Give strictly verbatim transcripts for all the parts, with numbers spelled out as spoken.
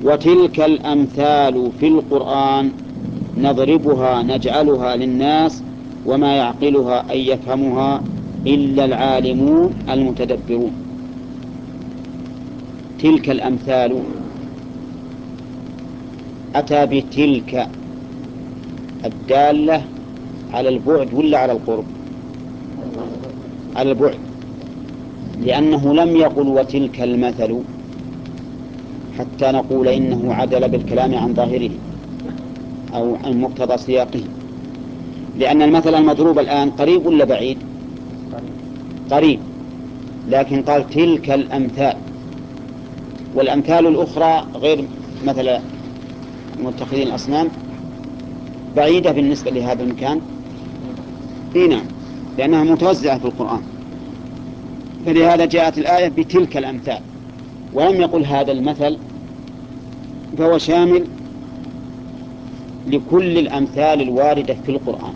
وتلك الأمثال في القرآن نضربها نجعلها للناس وما يعقلها أي يفهمها إلا العالمون المتدبرون. تلك الأمثال أتى بتلك الدالة على البعد ولا على القرب؟ على البعد، لأنه لم يقل وتلك المثل حتى نقول إنه عدل بالكلام عن ظاهره أو عن مقتضى سياقه، لأن المثل المضروب الآن قريب ولا بعيد؟ قريب، لكن قال تلك الأمثال، والأمثال الأخرى غير مثل متخذين الأصنام بعيدة بالنسبة لهذا المكان. هنا لأنها متوزعة في القرآن، فلهذا جاءت الآية بتلك الأمثال، ولم يقل هذا المثل، فهو شامل لكل الأمثال الواردة في القرآن.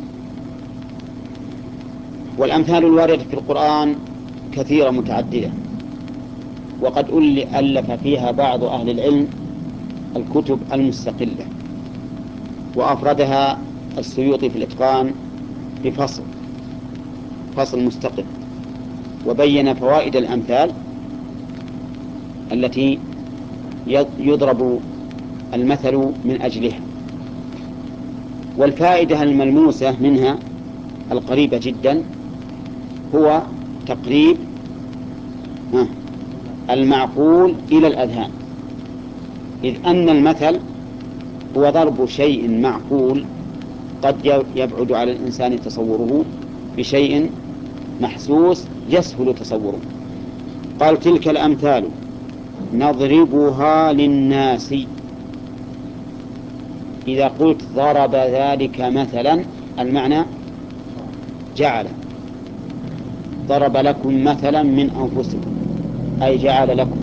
والأمثال الواردة في القرآن كثيرة متعددة، وقد ألف فيها بعض أهل العلم الكتب المستقلة، وأفردها السيوطي في الإتقان بفصل فصل مستقل، وبين فوائد الأمثال التي يضرب المثل من أجلها. والفائدة الملموسة منها القريبة جدا هو تقريب المعقول إلى الأذهان، إذ أن المثل هو ضرب شيء معقول قد يبعد على الإنسان تصوره بشيء محسوس يسهل تصوره. قال تلك الأمثال نضربها للناس. إذا قلت ضرب ذلك مثلا المعنى جعل، ضرب لكم مثلا من أنفسكم أي جعل لكم.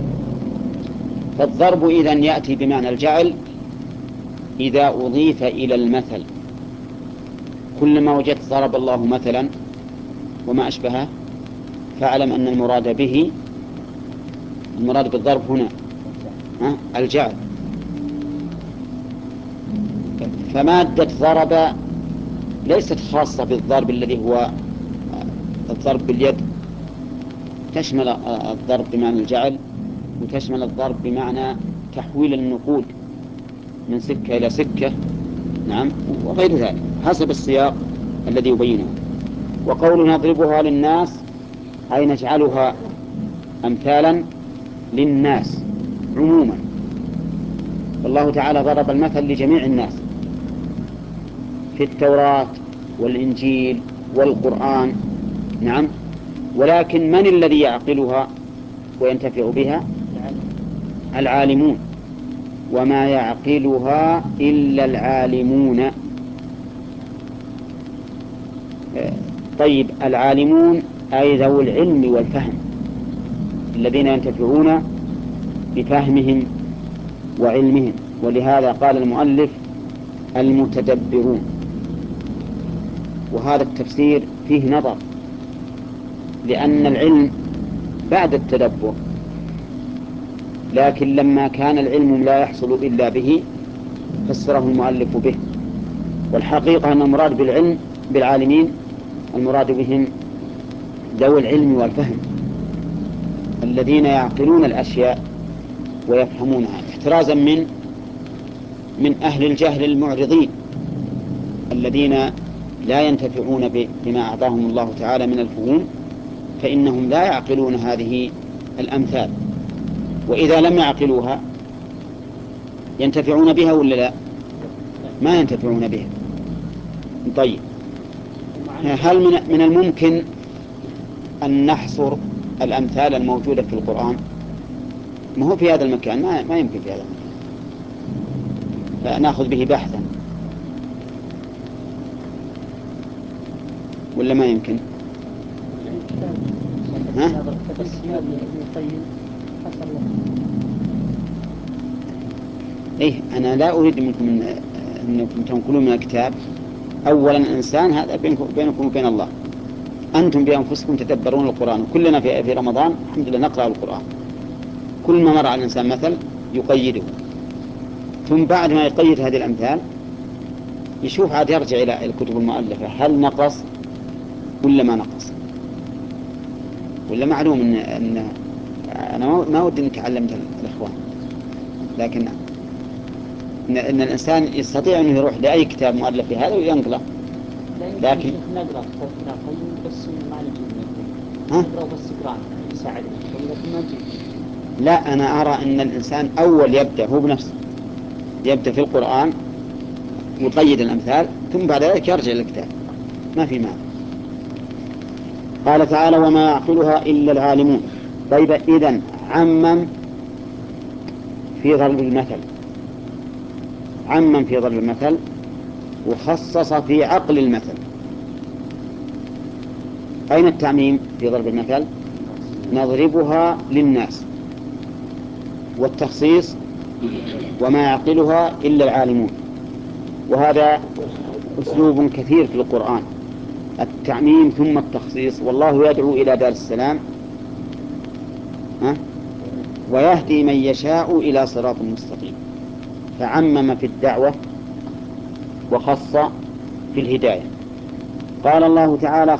فالضرب إذن يأتي بمعنى الجعل إذا أضيف إلى المثل. كلما وجدت ضرب الله مثلا وما أشبهه فاعلم أن المراد به المراد بالضرب هنا الجعل. فمادة ضرب ليست خاصة بالضرب الذي هو الضرب باليد، تشمل الضرب بمعنى الجعل، وتشمل الضرب بمعنى تحويل النقود من سكة إلى سكة، نعم، وغير ذلك حسب السياق الذي يبينه. وقول نضربها للناس أي نجعلها أمثالا للناس عموما. الله تعالى ضرب المثل لجميع الناس في التوراة والإنجيل والقرآن، نعم، ولكن من الذي يعقلها وينتفع بها؟ العالمون، وما يعقلها إلا العالمون. طيب، العالمون أي ذو العلم والفهم الذين ينتفعون بفهمهم وعلمهم، ولهذا قال المؤلف المتدبرون. وهذا التفسير فيه نظر، لأن العلم بعد التدبر، لكن لما كان العلم لا يحصل إلا به فسره المؤلف به. والحقيقة أن المراد بالعلم بالعالمين المراد بهم ذوي العلم والفهم الذين يعقلون الأشياء ويفهمونها، احترازا من من أهل الجهل المعرضين الذين لا ينتفعون بما أعطاهم الله تعالى من الفهوم، فإنهم لا يعقلون هذه الأمثال. وإذا لم يعقلوها ينتفعون بها ولا لا؟ ما ينتفعون بها. طيب، هل من من الممكن أن نحصر الأمثال الموجودة في القرآن؟ ما هو في هذا المكان، ما, ما يمكن في هذا المكان، فنأخذ به بحثا ولا ما يمكن؟ ها؟ إيه، أنا لا أريد منكم إن أنكم تنقلون من الكتاب. أولا إنسان هذا بينكم وبين الله، أنتم بأنفسكم تدبرون القرآن، وكلنا في في رمضان الحمد لله نقرأ القرآن. كل ما مر على الإنسان مثل يقيده، ثم بعد ما يقيد هذه الأمثال يشوف عاد يرجع إلى الكتب المؤلفة هل نقص ولا ما نقص. ولا معلوم إن, إن أنا ما ودي إنك علمت الإخوان، لكن إن, إن الإنسان يستطيع أنه يروح لأي كتاب مؤلف في هذا وينقله. لكن نقرأ كتاب ابن القيم بس ما نجيب نقرأ بس قرآن يساعدنا لكن ما نجيب. لا، أنا أرى أن الإنسان أول يبدأ هو بنفسه، يبدأ في القرآن ويقيد الأمثال ثم بعد ذلك يرجع للكتاب، ما في معنى. قال تعالى وما يعقلها إلا العالمون. طيب إذن عمم في ضرب المثل، عمم في ضرب المثل وخصص في عقل المثل. أين التعميم في ضرب المثل؟ نضربها للناس، والتخصيص وما يعقلها إلا العالمون. وهذا أسلوب كثير في القرآن، التعميم ثم التخصيص. والله يدعو إلى دار السلام ويهدي من يشاء إلى صراط مستقيم، فعمم في الدعوة وخص في الهداية. قال الله تعالى